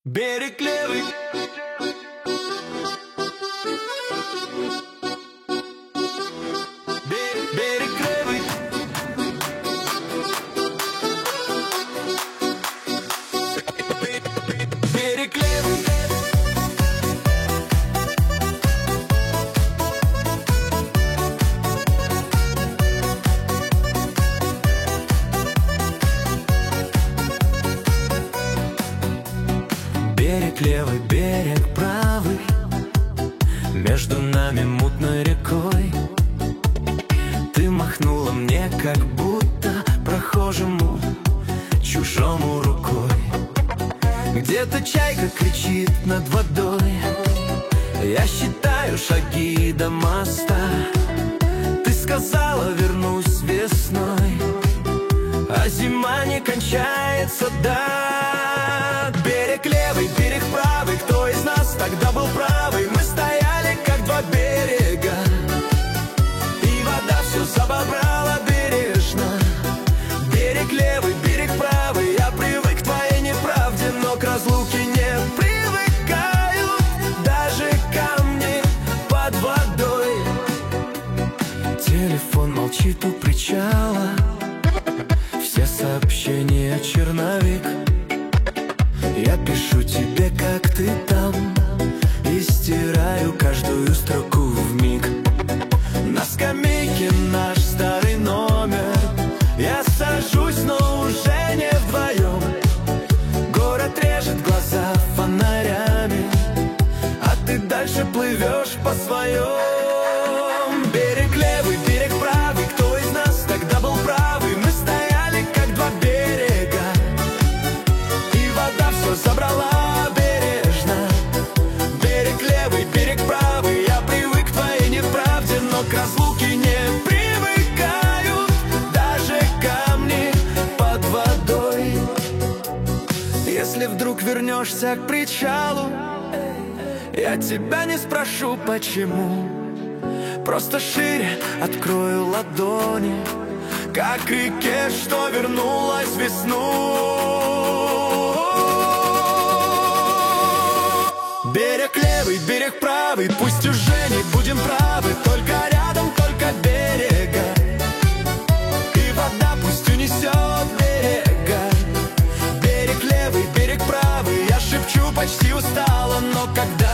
Берег левый. Берег левый. Берег левый. Берег левый, берег правый, между нами мутной рекой. Ты махнула мне, как будто прохожему, чужому рукой. Где-то чайка кричит над водой, я считаю шаги до моста. Ты сказала, вернусь весной, а зима не кончается, да. Берег левый, берег правый, кто из нас тогда был правый? Мы стояли, как два берега, и вода все забрала бережно. Берег левый, берег правый, я привык к твоей неправде, но к разлуке не привыкают даже камни под водой. Телефон молчит у причала, все сообщения черновик. Я пишу тебе, как ты там, и стираю каждую строку вмиг. На скамейке наш старый номер, я сажусь, но уже не вдвоем. Город режет глаза фонарями, а ты дальше плывешь по своем. Берег левый, берег правый, кто из нас тогда был правый? Мы стояли, как два берега, и вода все забрала бережно. Берег левый, берег правый, я привык к твоей неправде, но к разлуке не привыкают даже камни под водой. Если вдруг вернешься к причалу, я тебя не спрошу, почему. Просто шире открою ладони, как реке, что вернулась в весну. Берег левый, берег правый, пусть уже не будем правы, только рядом, только берега, и вода пусть унесет берега. Берег левый, берег правый, я шепчу почти устала, но когда